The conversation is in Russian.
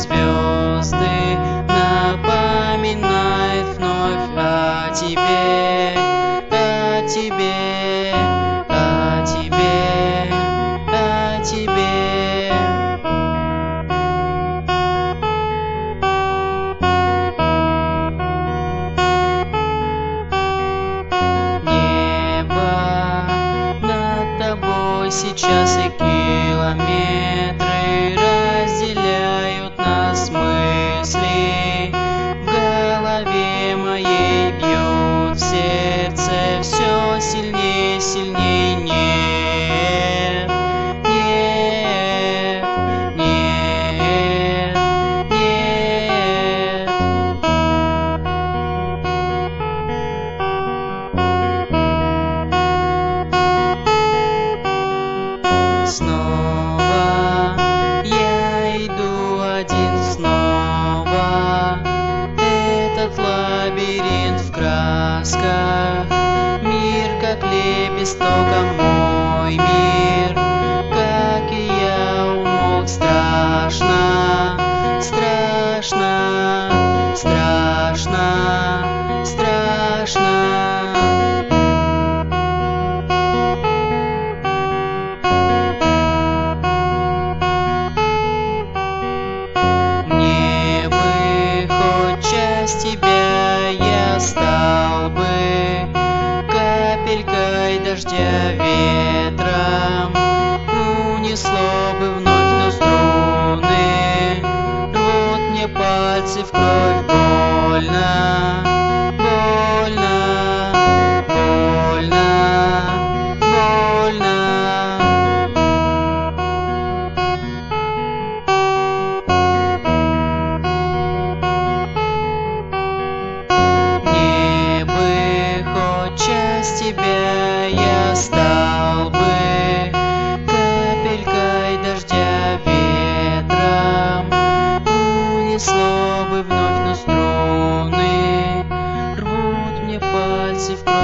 звезды напоминает вновь о тебе, о тебе, о тебе, о тебе. Небо над тобой сейчас и километры разделяют нас мысли. В голове моей бьют, в сердце все сильнее, сильнее. Нет, нет, нет, нет. Снова я иду один, снова этот лабиринт в красках. Мир как лепесток, а мой мир, как и я, умолк. Страшно, страшно, страшно, страшно. Мне бы хоть часть тебя, я стал бы капелькой дождя, ветром унесло бы вновь, но струны рвут мне пальцы в кровь. Больно, больно, больно, больно. Мне бы хоть часть тебя, я стал бы капелькой дождя, ветром унесло бы вновь, но струны рвут мне пальцы в кровь.